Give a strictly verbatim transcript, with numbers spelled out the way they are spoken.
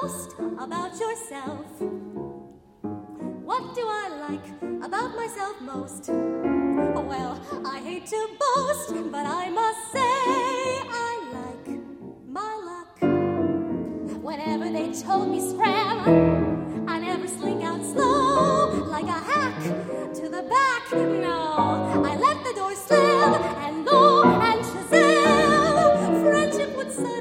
boast about yourself. What do I like about myself most? Well, I hate to boast, but I must say I like my luck. Whenever they told me scram,